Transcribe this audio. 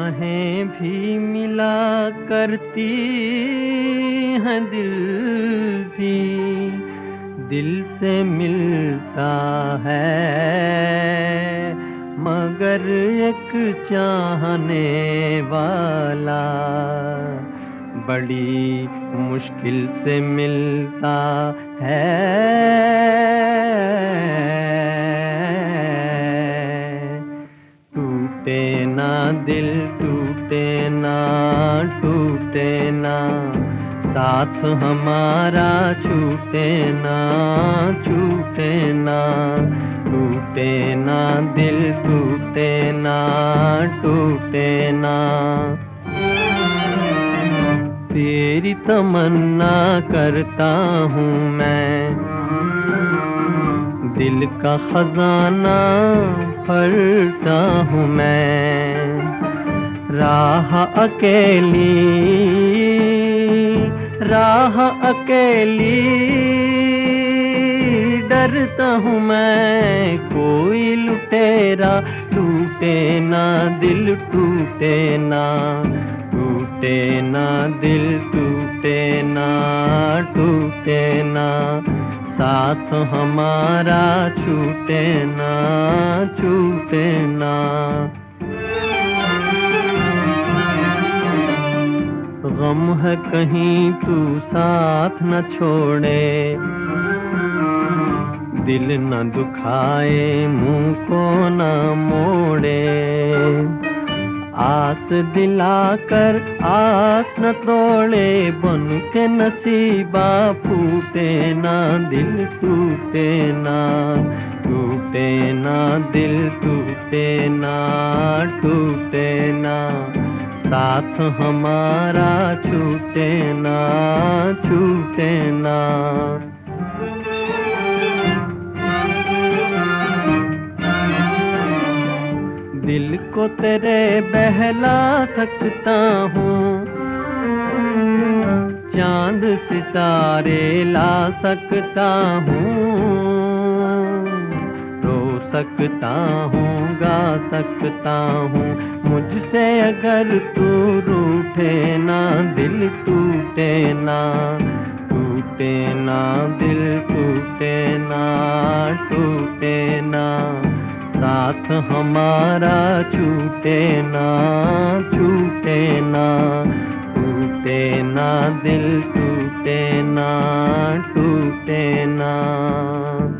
राहें भी मिला करती हैं, दिल भी दिल से मिलता है, मगर एक चाहने वाला बड़ी मुश्किल से मिलता है। टूटे ना दिल, टूटे ना, टूटे ना, साथ हमारा छूटे ना, छूटे ना, टूटे ना दिल, टूटे ना, टूटे ना। तेरी तमन्ना करता हूँ मैं, दिल का खजाना भरता हूँ मैं। राह अकेली, राह अकेली, डरता हूँ मैं, कोई लुटेरा टूटे ना दिल, टूटे ना, टूटे ना दिल, टूटे ना, टूटे ना, साथ हमारा छूटे ना, छूटे ना। गम है कहीं तू साथ न छोड़े, दिल न दुखाए, मुंह को न मोड़े। आस दिलाकर आस न तोड़े, बन के नसीबा फूटे ना दिल, टूटे ना, टूटे ना दिल, टूटे ना, टूटे ना, साथ हमारा छूटे ना, छूटे ना। दिल को तेरे बहला सकता हूँ, चांद सितारे ला सकता हूँ, रो सकता हूँ, गा सकता हूँ, मुझसे अगर तू रूठे ना दिल, टूटे ना, टूटे ना दिल, टूटे ना, टूटे ना, साथ हमारा छूटे ना, छूटे ना, टूटे ना दिल, टूटे ना, टूटे ना।